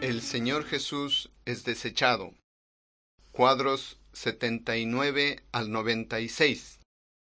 El Señor Jesús es desechado. Cuadros 79 al 96.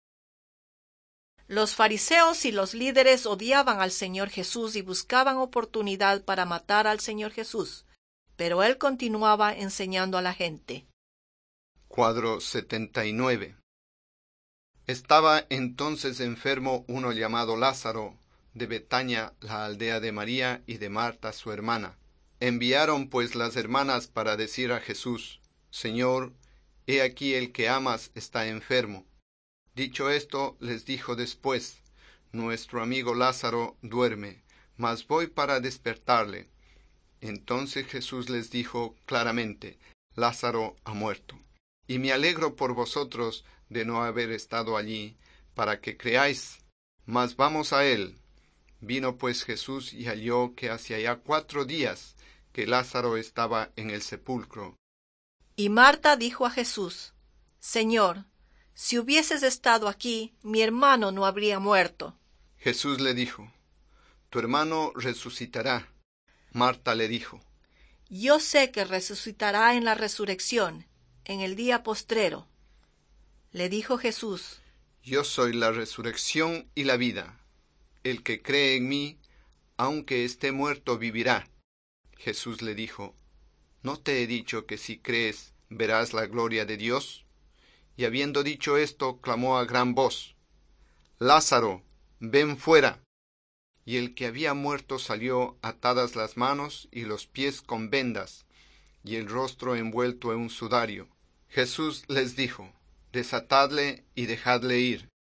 Los fariseos y los líderes odiaban al Señor Jesús y buscaban oportunidad para matar al Señor Jesús, pero él continuaba enseñando a la gente. Cuadro 79. Estaba entonces enfermo uno llamado Lázaro, de Betania, la aldea de María y de Marta su hermana. Enviaron pues las hermanas para decir a Jesús: Señor, he aquí el que amas está enfermo. Dicho esto, les dijo después: Nuestro amigo Lázaro duerme, mas voy para despertarle. Entonces Jesús les dijo claramente: Lázaro ha muerto. Y me alegro por vosotros de no haber estado allí, para que creáis. Mas vamos a él. Vino pues Jesús y halló que hacía ya 4 días que Lázaro estaba en el sepulcro. Y Marta dijo a Jesús: Señor, si hubieses estado aquí, mi hermano no habría muerto. Jesús le dijo: Tu hermano resucitará. Marta le dijo: Yo sé que resucitará en la resurrección, en el día postrero. Le dijo Jesús: Yo soy la resurrección y la vida. El que cree en mí, aunque esté muerto, vivirá. Jesús le dijo: ¿No te he dicho que si crees, verás la gloria de Dios? Y habiendo dicho esto, clamó a gran voz: Lázaro, ven fuera. Y el que había muerto salió, atadas las manos y los pies con vendas, y el rostro envuelto en un sudario. Jesús les dijo: Desatadle y dejadle ir.